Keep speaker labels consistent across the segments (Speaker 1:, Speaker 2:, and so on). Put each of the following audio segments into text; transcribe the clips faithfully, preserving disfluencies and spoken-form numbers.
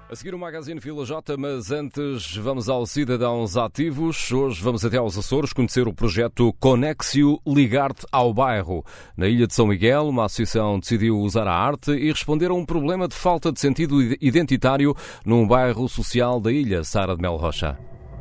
Speaker 1: A seguir o Magazine Vila Jota, mas antes vamos aos cidadãos ativos. Hoje vamos até aos Açores conhecer o projeto Conexio Ligar-te ao Bairro. Na Ilha de São Miguel, uma associação decidiu usar a arte e responder a um problema de falta de sentido identitário num bairro social da ilha. Sara de Mel Rocha.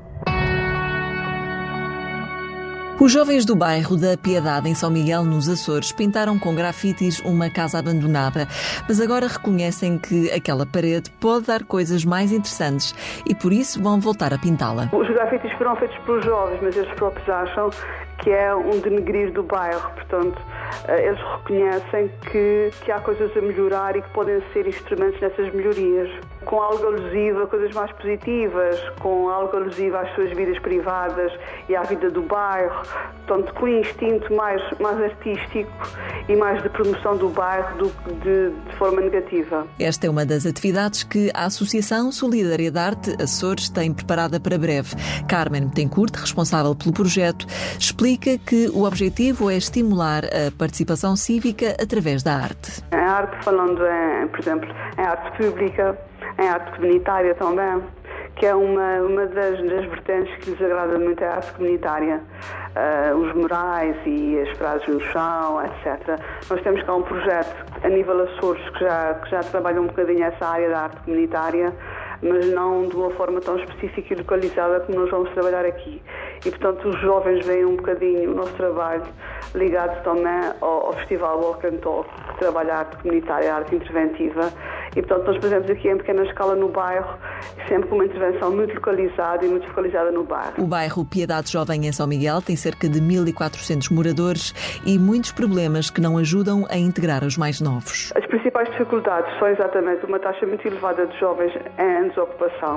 Speaker 2: Os jovens do bairro da Piedade, em São Miguel, nos Açores, pintaram com grafites uma casa abandonada, mas agora reconhecem que aquela parede pode dar coisas mais interessantes e, por isso, vão voltar a pintá-la.
Speaker 3: Os grafites foram feitos pelos jovens, mas eles próprios acham que é um denegrir do bairro. Portanto, eles reconhecem que, que há coisas a melhorar e que podem ser instrumentos nessas melhorias. Com algo alusivo a coisas mais positivas, com algo alusivo às suas vidas privadas e à vida do bairro. Portanto, com um instinto mais, mais artístico e mais de promoção do bairro do que de, de forma negativa.
Speaker 2: Esta é uma das atividades que a Associação Solidariedade Açores tem preparada para breve. Carmen Betancourt, responsável pelo projeto, explica que o objetivo é estimular a participação cívica através da arte.
Speaker 3: A arte, falando, em, por exemplo, em arte pública, em arte comunitária também, que é uma, uma das, das vertentes que lhes agrada muito, a arte comunitária. Uh, os murais e as frases no chão, etcétera. Nós temos cá um projeto a nível Açores que já, que já trabalha um bocadinho essa área da arte comunitária, mas não de uma forma tão específica e localizada como nós vamos trabalhar aqui. E, portanto, os jovens veem um bocadinho o nosso trabalho ligado também ao, ao Festival Walk and Talk, que trabalha a arte comunitária, a arte interventiva. E, portanto, nós fazemos aqui em pequena escala no bairro, sempre com uma intervenção muito localizada e muito focalizada no bairro.
Speaker 2: O bairro Piedade Jovem em São Miguel tem cerca de mil e quatrocentos moradores e muitos problemas que não ajudam a integrar os mais novos.
Speaker 3: As principais dificuldades são exatamente uma taxa muito elevada de jovens em desocupação,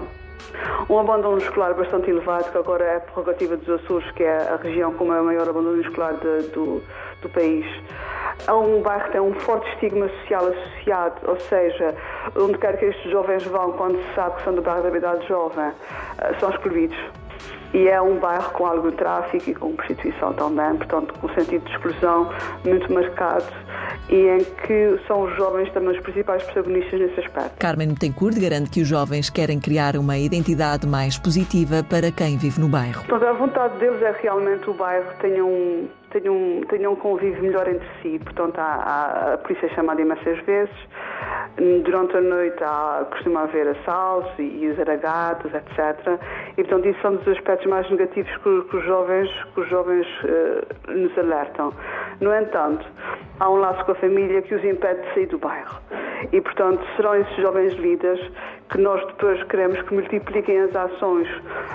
Speaker 3: um abandono escolar bastante elevado, que agora é a prerrogativa dos Açores, que é a região com o maior abandono escolar de, do, do país. É um bairro que tem um forte estigma social associado, ou seja, onde quer que estes jovens vão, quando se sabe que são do bairro da Piedade Jovem, são excluídos. E é um bairro com algum tráfico e com prostituição também, portanto, com um sentido de exclusão muito marcado, e em que são os jovens também os principais protagonistas nesse aspecto.
Speaker 2: Carmen Betancourt garante que os jovens querem criar uma identidade mais positiva para quem vive no bairro.
Speaker 3: Portanto, a vontade deles é realmente o bairro tenha um, tenha um, tenha um convívio melhor entre si. Portanto, há, há, a polícia é chamada imensas vezes. Durante a noite há, costuma haver assaltos e, e os aragados, etcétera. E, portanto, isso são dos aspectos mais negativos que, que os jovens, que os jovens uh, nos alertam. No entanto, há um laço com a família que os impede de sair do bairro. E, portanto, serão esses jovens líderes que nós depois queremos que multipliquem as ações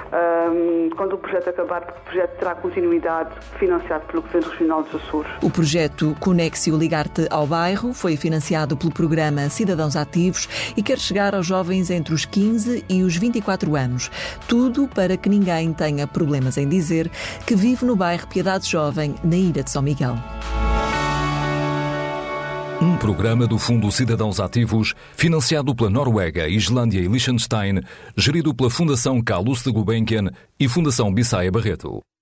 Speaker 3: um, quando o projeto acabar, porque o projeto terá continuidade, financiado pelo Governo Regional dos Açores.
Speaker 2: O projeto Conexio Ligar-te ao Bairro foi financiado pelo programa Cidadãos Ativos e quer chegar aos jovens entre os quinze e os vinte e quatro anos. Tudo para que ninguém tenha problemas em dizer que vive no bairro Piedade Jovem, na Ilha de São Miguel.
Speaker 1: Um programa do Fundo Cidadãos Ativos, financiado pela Noruega, Islândia e Liechtenstein, gerido pela Fundação Carlos de Gulbenkian e Fundação Bissaia Barreto.